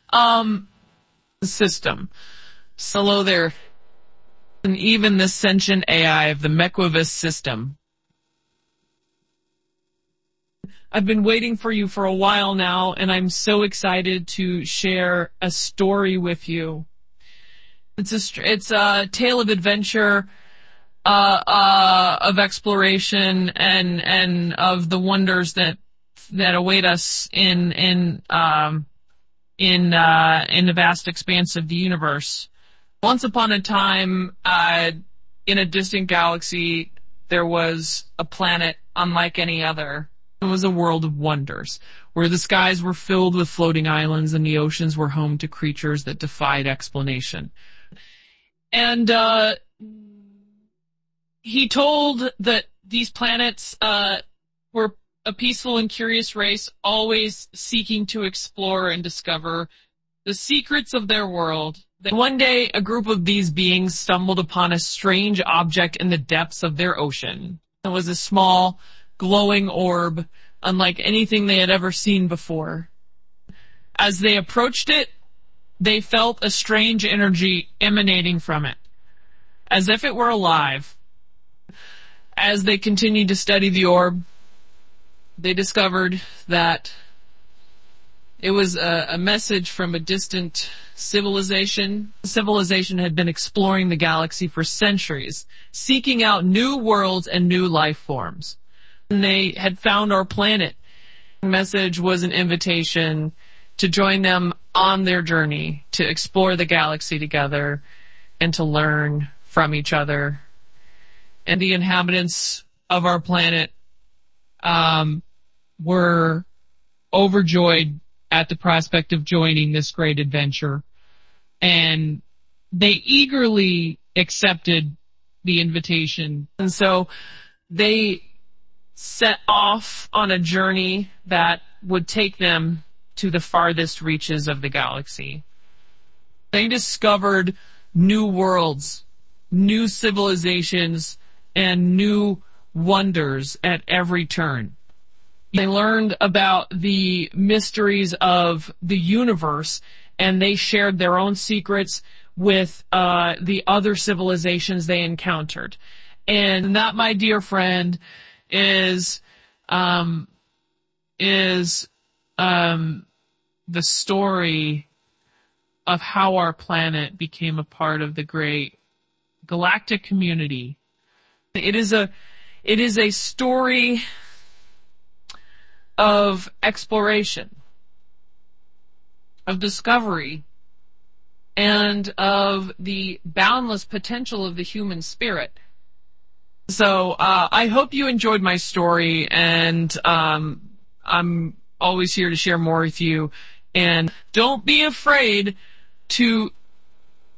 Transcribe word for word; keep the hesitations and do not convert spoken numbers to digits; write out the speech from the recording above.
Um, system. Hello there. And even the sentient A I of the Mequivis system. I've been waiting for you for a while now, and I'm so excited to share a story with you. It's a, it's a tale of adventure, uh, uh, of exploration, and, and of the wonders that, that await us in, in, um, in, uh, in the vast expanse of the universe. Once upon a time, uh, in a distant galaxy, there was a planet unlike any other. It was a world of wonders, where the skies were filled with floating islands and the oceans were home to creatures that defied explanation. And, uh, he told that these planets, uh, were a peaceful and curious race, always seeking to explore and discover the secrets of their world. One day, a group of these beings stumbled upon a strange object in the depths of their ocean. It was a small, glowing orb, unlike anything they had ever seen before. As they approached it, they felt a strange energy emanating from it, as if it were alive. As they continued to study the orb, they discovered that it was a, a message from a distant civilization. The civilization had been exploring the galaxy for centuries, seeking out new worlds and new life forms. And they had found our planet. The message was an invitation to join them on their journey to explore the galaxy together and to learn from each other. And the inhabitants of our planet um, were overjoyed at the prospect of joining this great adventure. And they eagerly accepted the invitation. And so they set off on a journey that would take them to the farthest reaches of the galaxy. They discovered new worlds, new civilizations, and new wonders at every turn. They learned about the mysteries of the universe, and they shared their own secrets with uh, the other civilizations they encountered. And that, my dear friend, is um, is um, the story of how our planet became a part of the great galactic community. It is a it is a story of exploration, of discovery, and of the boundless potential of the human spirit. So uh, I hope you enjoyed my story, and um, I'm always here to share more with you. And don't be afraid to